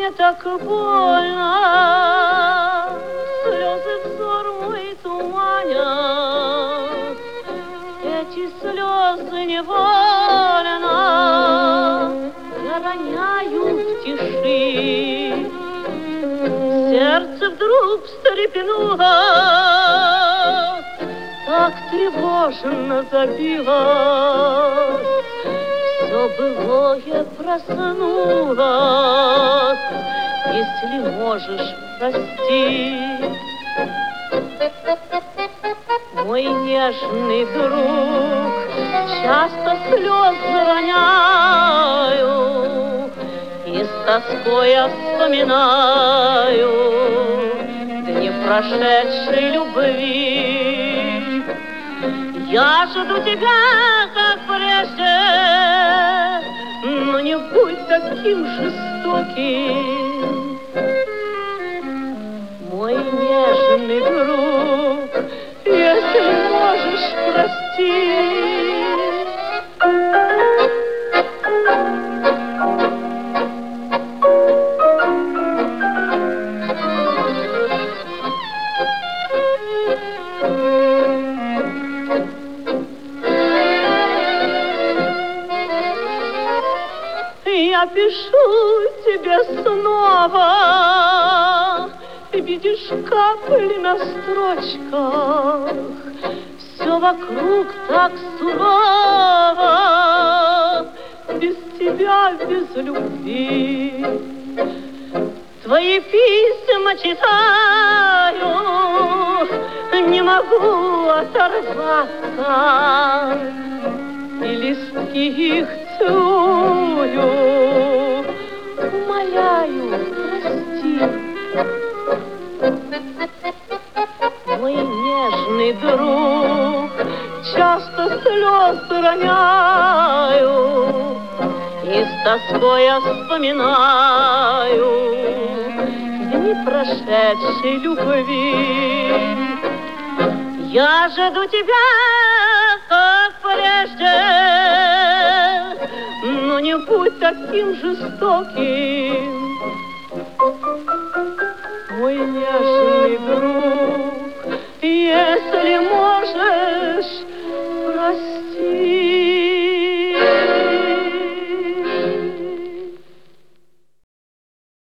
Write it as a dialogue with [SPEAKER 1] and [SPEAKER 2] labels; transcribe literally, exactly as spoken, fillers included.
[SPEAKER 1] мне так больно, слезы взор мой туманят, эти слезы невольно я роняю в тиши. Сердце вдруг встрепенулось, так тревожно забилось, все былое проснулось, если можешь, прости. Мой нежный друг, часто слезы роняю, и с тоской я вспоминаю дни прошедшей любви. Я жду тебя, как прежде, но не будь таким жестоким. Мой нежный друг, если можешь, прости. Я пишу тебе снова, видишь капли на строчках, все вокруг так сурово, без тебя, без любви. Твои письма читаю, не могу оторваться, и листки их целую, умоляю, прости. Мой нежный друг, часто слезы роняю, и с тоской я вспоминаю дни прошедшей любви. Я жду тебя, как прежде, но не будь таким жестоким.